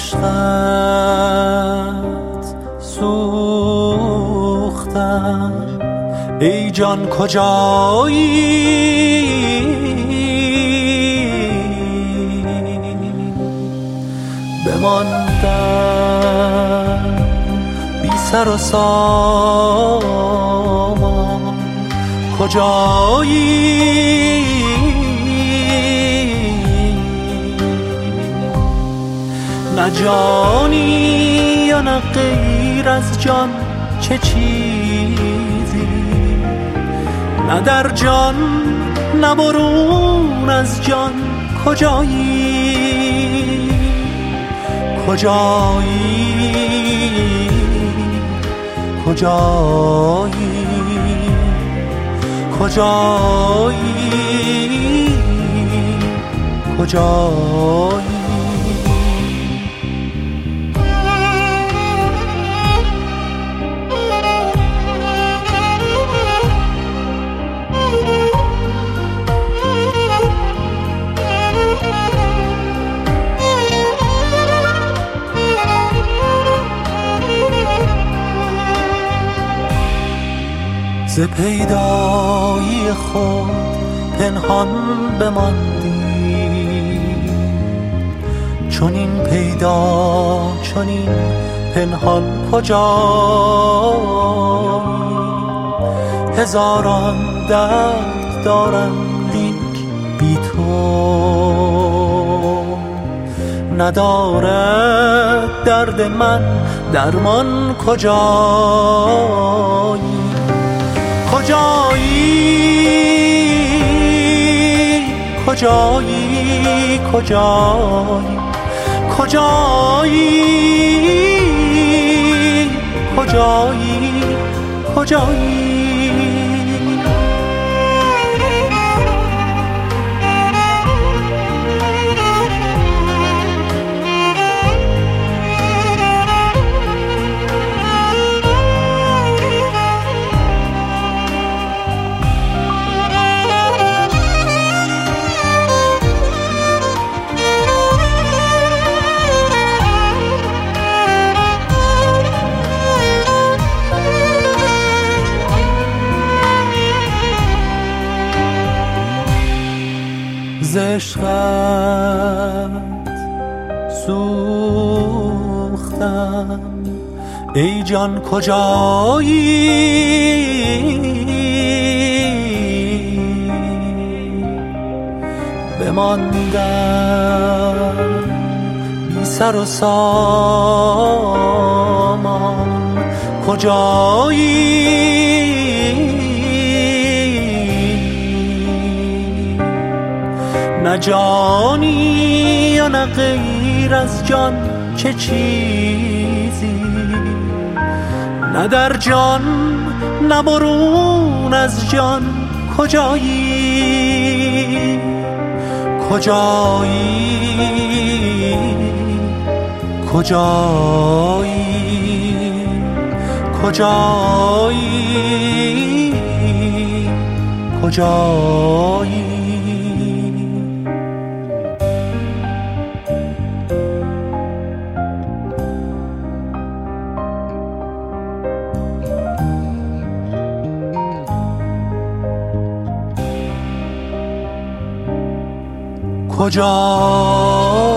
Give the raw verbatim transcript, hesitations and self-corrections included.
عشقت سوختم ای جان کجایی؟ بماندم بی سر و سامان کجایی؟ نه جانی یا نه غیر از جان چه چیزی، نه در جان نه برون از جان کجایی؟ کجایی؟ کجایی؟ کجایی؟ کجایی؟ ز پیدایی خود پنهان بماندی، چون این پیدا چون این پنهان کجایی؟ هزاران درد دارم لیک بی تو ندارد درد من درمان کجایی؟ کجایی؟ کجایی؟ کجایی؟ کجایی؟ کجایی؟ کجایی؟ ز عشقت سوختم ای جان کجایی؟ بماندم بی سر و سامان کجایی؟ نه جانی یا نه غیر از جان چه چیزی، نه در جان نه برون از جان کجایی؟ کجایی؟ کجایی؟ کجایی؟ کجایی؟ کجایی؟